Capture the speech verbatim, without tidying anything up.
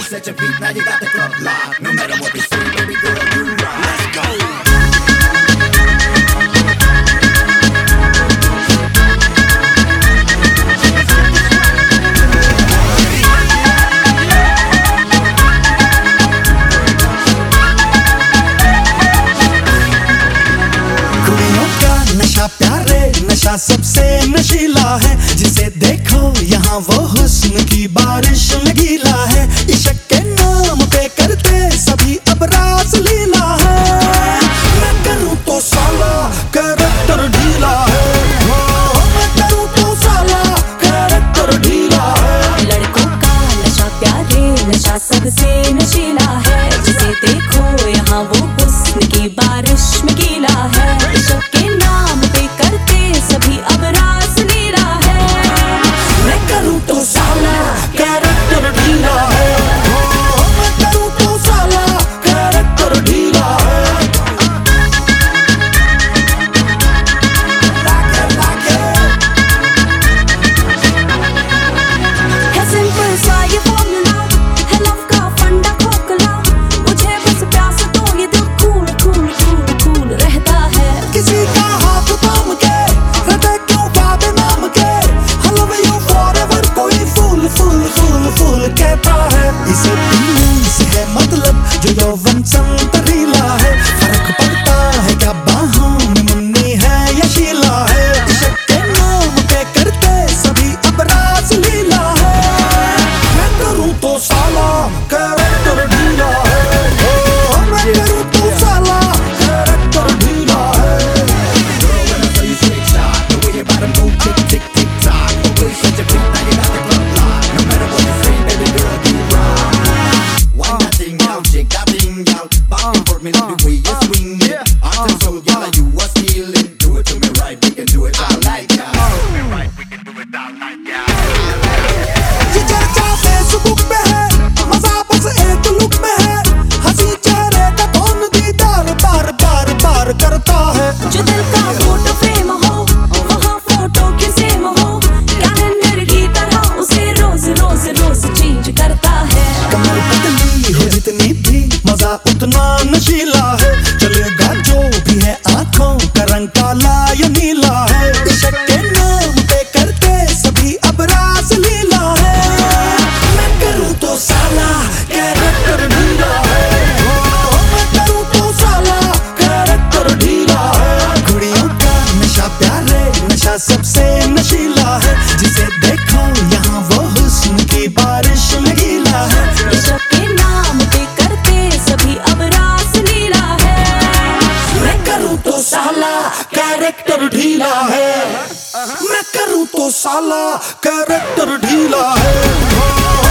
set your feet, now you got the club locked. No matter what they say, baby girl, you rock. Let's go. नशा प्यारे नशा सबसे नशीला है, जिसे देखो यहाँ वो हुस्न की बारिश में गीला है। इश्क के नाम पे करते सभी अब रास लीला है। मैं करूँ तो साला कैरेक्टर ढीला है, मैं करूँ तो साला कैरेक्टर ढीला है। लड़कों का नशा प्यारे नशा सबसे नशीला है, जिसे देखो यहाँ वो हुस्न की बारिश में गीला है। इश्क के नाम पे करते सभी अब रास लीला है। मैं करूँ तो साला कैरेक्टर ढीला है, मैं करूँ तो साला कैरेक्टर ढीला है। है सिंपल सा ये फॉर्मूला, है लव का फंडा खोखला। मुझे बस प्यास तो ये दिल कूल कूल कूल कूल रहता है। किसी का हाथ थाम के हृदय क्यों बाबे नाम के, I love you forever कोई फूल फूल फूल फूल कहता है। इसे पीने से है मतलब जो यौवन संतरीला है, फर्क पड़ता है क्या बाहों में मुन्नी है या शीला है। इश्क के नाम पे करते सभी अब रास लीला है। मैं करूँ तो साला कैरेक्टर ढीला है, मैं करूँ तो साला कैरेक्टर ढीला है। Girl, when I tell you straight shot, the way your bottom go tick tick tick tock. The way you set your feet, now you got the club locked. No matter what they say, baby girl, you rock. Why that thing out, shake that thing out, back and forth, me love the way you swing it. Heart and soul, girl, you are stealing. Do it to me right, we can do it all night, girl. Do me right, we can do it all night, girl. ये चर्चा Facebook पे है, मजा बस एक look में है। हंसी चेहरे का कौन दीदार बार बार बार करता है। जो दिल का फोटो फ्रेम हो वहाँ फोटो की सेम हो, कैलेंडर की तरह उसे रोज रोज रोज चेंज करता है। कमर पतली हो जितनी भी मजा उतना नशीला है, चलेगा जो भी है आंखों का रंग काला या नीला है। इश्क के नाम पे करते सभी अब रास लीला है। मैं करूँ तो साला कैरेक्टर ढीला है, मैं करूँ तो साला कैरेक्टर ढीला है। कुड़ियों का नशा प्यारे नशा सबसे नशीला है, जिसे देखो यहाँ वो हुस्न की बारिश में गीला है। इश्क के नाम पे करते सभी अब रास लीला है। मैं करूँ तो साला कैरेक्टर ढीला है, मैं करूँ तो साला कैरेक्टर ढीला है।